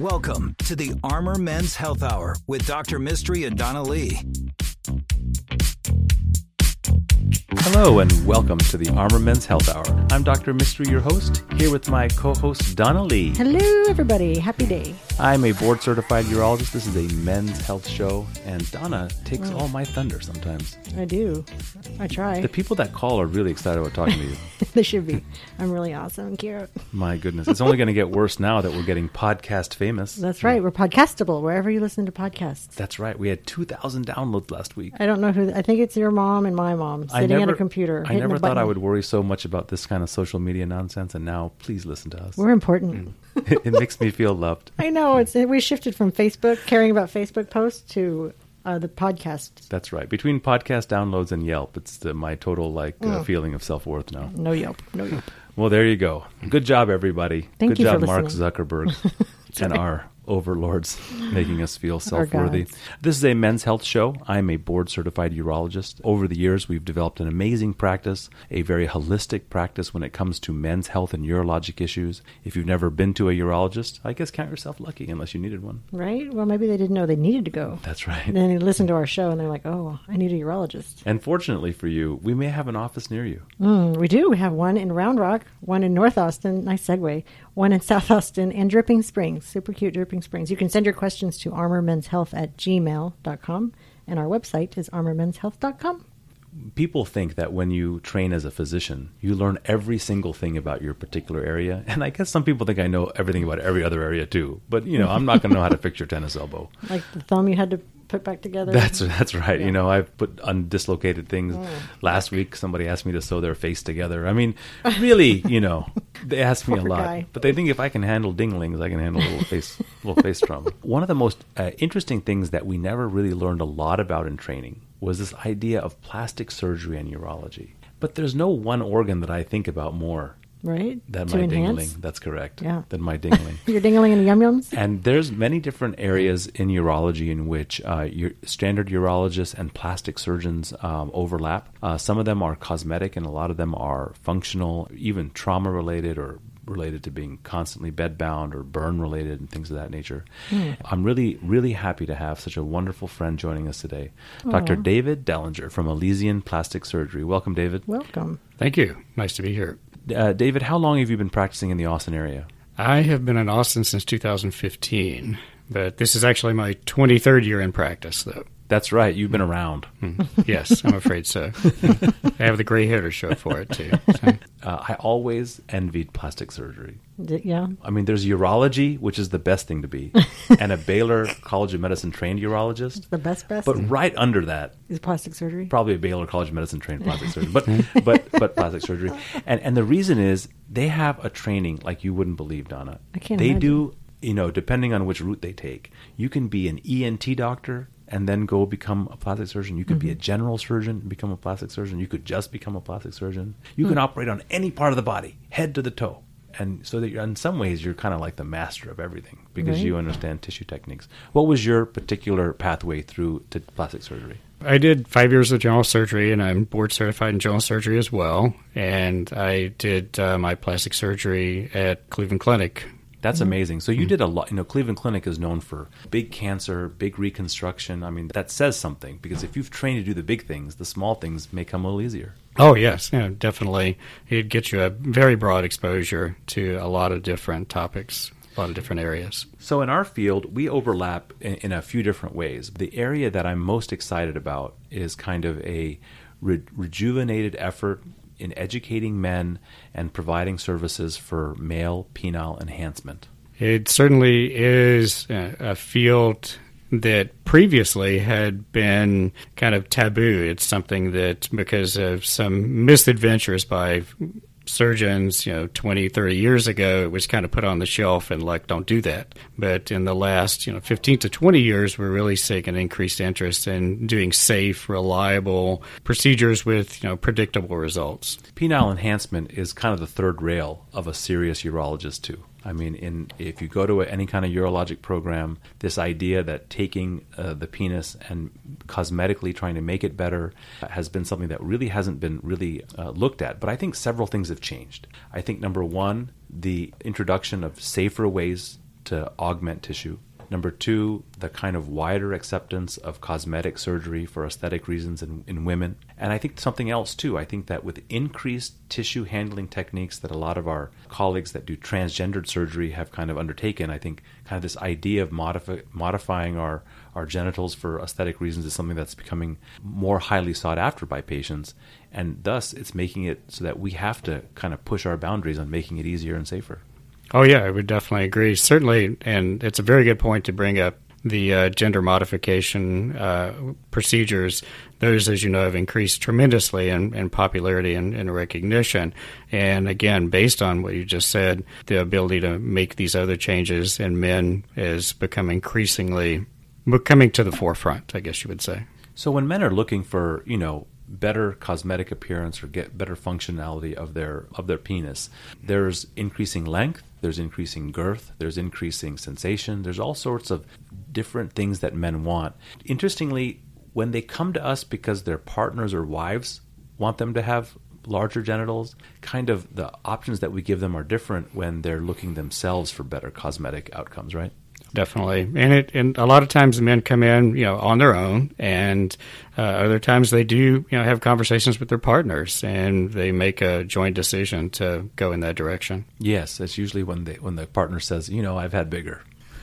Welcome to the Armor Men's Health Hour with Dr. Mystery and Donna Lee. Hello and welcome to the Armor Men's Health Hour. I'm Dr. Mystery, your host, here with my co-host Donna Lee. Hello everybody, happy day. I'm a board-certified urologist. This is a men's health show, and Donna takes all my thunder sometimes. I do. I try. The people that call are really excited about talking to you. They should be. I'm really awesome and cute. My goodness. It's only going to get worse now that we're getting podcast famous. That's right. We're podcastable wherever you listen to podcasts. That's right. We had 2,000 downloads last week. I don't know who. I think it's your mom and my mom sitting at a computer. I never thought I would worry so much about this kind of social media nonsense, and now please listen to us. We're important. It makes me feel loved. I know. We shifted from Facebook, caring about Facebook posts, to the podcast. That's right. Between podcast downloads and Yelp, it's my total feeling of self-worth now. No Yelp. No Yelp. Well, there you go. Good job, everybody. Thank you Good job, for Mark listening. Zuckerberg and right. our overlords making us feel self-worthy. gods. This is a men's health show. I'm a board-certified urologist. Over the years, we've developed an amazing practice, a very holistic practice when it comes to men's health and urologic issues. If you've never been to a urologist, I guess count yourself lucky unless you needed one. Right? Well, maybe they didn't know they needed to go. That's right. And then they listened to our show and they're like, oh, I need a urologist. And fortunately for you, we may have an office near you. We do. We have one in Round Rock, one in North Austin, nice segue, one in South Austin, and Dripping Springs, super cute Dripping Springs. You can send your questions to armormenshealth@gmail.com, and our website is armormenshealth.com. People think that when you train as a physician, you learn every single thing about your particular area. And I guess some people think I know everything about every other area too. But, I'm not going to know how to fix your tennis elbow. Like the thumb you had to put back together? That's right. Yeah. I've put undislocated things. Last week, somebody asked me to sew their face together. I mean, really, they ask me a Poor lot. guy. But they think if I can handle dinglings, I can handle a little face trauma. One of the most interesting things that we never really learned a lot about in training was this idea of plastic surgery and urology. But there's no one organ that I think about more Right? than To my enhance? dingling. That's correct. Yeah. Than my dingling. Your dingling and yum-yums? And there's many different areas in urology in which standard urologists and plastic surgeons overlap. Some of them are cosmetic and a lot of them are functional, even trauma-related or related to being constantly bedbound or burn-related and things of that nature. I'm really, really happy to have such a wonderful friend joining us today, Dr. David Dellinger from Elysian Plastic Surgery. Welcome, David. Welcome. Thank you. Nice to be here. David, how long have you been practicing in the Austin area? I have been in Austin since 2015, but this is actually my 23rd year in practice, though. That's right. You've been around. Yes, I'm afraid so. I have the gray hair to show for it, too. So. I always envied plastic surgery. Yeah. I mean, there's urology, which is the best thing to be, and a Baylor College of Medicine trained urologist. The best. But right under that, Is plastic surgery? probably a Baylor College of Medicine trained plastic surgeon. But plastic surgery. And the reason is they have a training like you wouldn't believe, Donna. I can't They imagine. do, depending on which route they take. You can be an ENT doctor and then go become a plastic surgeon. You could be a general surgeon and become a plastic surgeon. You could just become a plastic surgeon. You can operate on any part of the body, head to the toe. And so that in some ways, you're kind of like the master of everything because Right. you understand tissue techniques. What was your particular pathway through to plastic surgery? I did 5 years of general surgery, and I'm board certified in general surgery as well. And I did my plastic surgery at Cleveland Clinic. That's amazing. So you did a lot. Cleveland Clinic is known for big cancer, big reconstruction. I mean, that says something because if you've trained to do the big things, the small things may come a little easier. Oh, yes, definitely. It gets you a very broad exposure to a lot of different topics, a lot of different areas. So in our field, we overlap in a few different ways. The area that I'm most excited about is kind of a rejuvenated effort in educating men and providing services for male penile enhancement. It certainly is a field that previously had been kind of taboo. It's something that, because of some misadventures by surgeons, 20, 30 years ago, it was kind of put on the shelf and like, don't do that. But in the last, 15 to 20 years, we're really seeing an increased interest in doing safe, reliable procedures with, predictable results. Penile enhancement is kind of the third rail of a serious urologist too. I mean, if you go to any kind of urologic program, this idea that taking the penis and cosmetically trying to make it better has been something that really hasn't been really looked at. But I think several things have changed. I think, number one, the introduction of safer ways to augment tissue. Number two, the kind of wider acceptance of cosmetic surgery for aesthetic reasons in women. And I think something else too. I think that with increased tissue handling techniques that a lot of our colleagues that do transgendered surgery have kind of undertaken, I think kind of this idea of modifying our genitals for aesthetic reasons is something that's becoming more highly sought after by patients. And thus, it's making it so that we have to kind of push our boundaries on making it easier and safer. Oh, yeah, I would definitely agree. Certainly, and it's a very good point to bring up the gender modification procedures. Those, as you know, have increased tremendously in popularity and recognition. And again, based on what you just said, the ability to make these other changes in men is becoming to the forefront, I guess you would say. So when men are looking for, better cosmetic appearance or get better functionality of their penis, there's increasing length, there's increasing girth, there's increasing sensation, there's all sorts of different things that men want. Interestingly, when they come to us because their partners or wives want them to have larger genitals, kind of the options that we give them are different when they're looking themselves for better cosmetic outcomes, right? Definitely. And a lot of times the men come in, on their own, and other times they do, have conversations with their partners, and they make a joint decision to go in that direction. Yes, it's usually when the partner says, I've had bigger.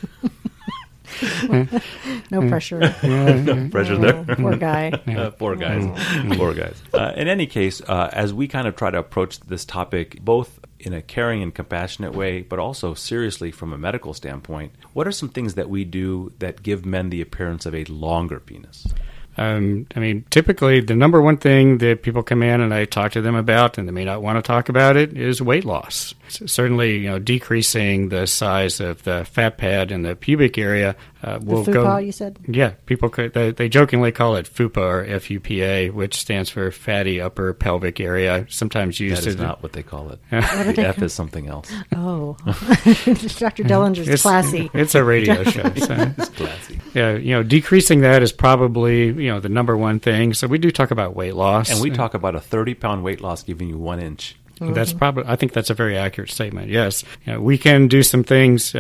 No pressure. No pressure there. Poor guy. Poor guys. Poor guys. In any case, as we kind of try to approach this topic, both in a caring and compassionate way, but also seriously from a medical standpoint, what are some things that we do that give men the appearance of a longer penis? Typically the number one thing that people come in and I talk to them about, and they may not want to talk about it, is weight loss. Certainly, decreasing the size of the fat pad in the pubic area will the FUPA, you said? Yeah, people they jokingly call it FUPA or FUPA, which stands for fatty upper pelvic area. Sometimes used. That is not what they call it. The F is something else. Oh, Dr. Dellinger's classy. It's a radio show. So. It's classy. Yeah, decreasing that is probably the number one thing. So we do talk about weight loss, and we talk about a 30-pound weight loss giving you 1 inch. That's I think that's a very accurate statement. Yes, we can do some things,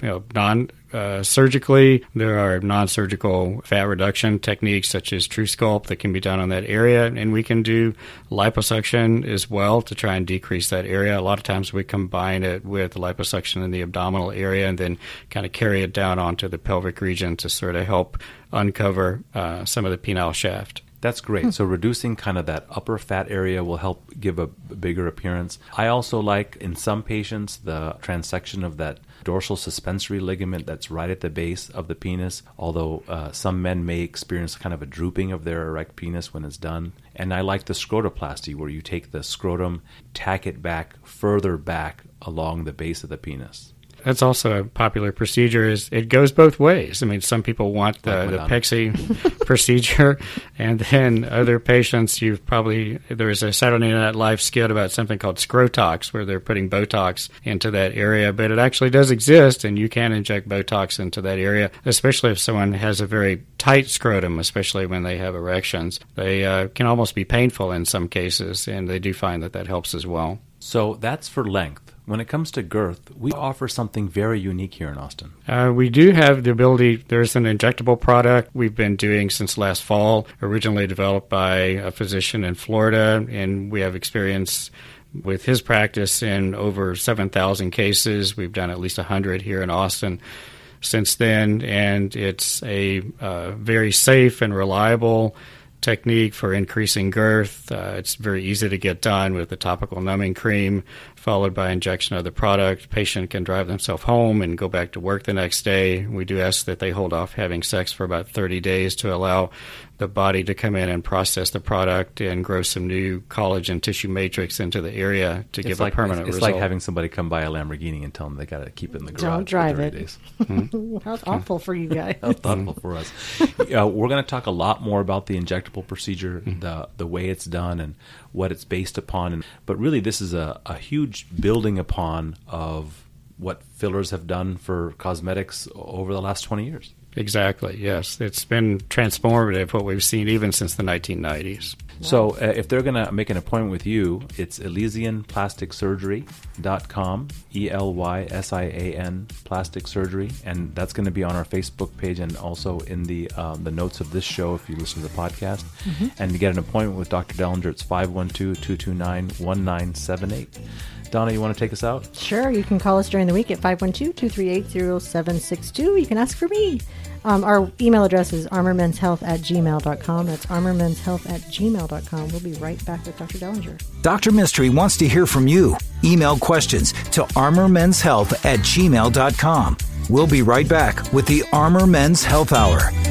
surgically. There are non-surgical fat reduction techniques such as TrueSculpt that can be done on that area, and we can do liposuction as well to try and decrease that area. A lot of times we combine it with liposuction in the abdominal area and then kind of carry it down onto the pelvic region to sort of help uncover some of the penile shaft. That's great. So reducing kind of that upper fat area will help give a bigger appearance. I also like, in some patients, the transection of that dorsal suspensory ligament that's right at the base of the penis, although some men may experience kind of a drooping of their erect penis when it's done. And I like the scrotoplasty, where you take the scrotum, tack it back, further back along the base of the penis. That's also a popular procedure. It goes both ways. Some people want the Pexy procedure, and then other patients, there's a Saturday Night Live skit about something called Scrotox, where they're putting Botox into that area, but it actually does exist, and you can inject Botox into that area, especially if someone has a very tight scrotum, especially when they have erections. They can almost be painful in some cases, and they do find that helps as well. So that's for length. When it comes to girth, we offer something very unique here in Austin. We do have the ability. There's an injectable product we've been doing since last fall, originally developed by a physician in Florida, and we have experience with his practice in over 7,000 cases. We've done at least 100 here in Austin since then, and it's a very safe and reliable technique for increasing girth. It's very easy to get done with a topical numbing cream followed by injection of the product. Patient can drive themselves home and go back to work the next day. We do ask that they hold off having sex for about 30 days to allow the body to come in and process the product and grow some new collagen tissue matrix into the area to give a permanent result. It's like having somebody come buy a Lamborghini and tell them they got to keep it in the garage. Don't drive for 30 it. days. How thoughtful for you guys. How thoughtful for us. We're going to talk a lot more about the injectable procedure, the way it's done and what it's based upon. But really, this is a huge building upon of what fillers have done for cosmetics over the last 20 years. Exactly, yes. It's been transformative, what we've seen even since the 1990s. So if they're going to make an appointment with you, it's ElysianPlasticSurgery.com, ELYSIAN Plastic Surgery, and that's going to be on our Facebook page and also in the notes of this show if you listen to the podcast. And to get an appointment with Dr. Dellinger, it's 512-229-1978. Donna, you want to take us out? Sure. You can call us during the week at 512-238-0762. You can ask for me. Our email address is armormenshealth@gmail.com. That's armormenshealth@gmail.com. We'll be right back with Dr. Dellinger. Dr. Mystery wants to hear from you. Email questions to armormenshealth@gmail.com. We'll be right back with the Armor Men's Health Hour.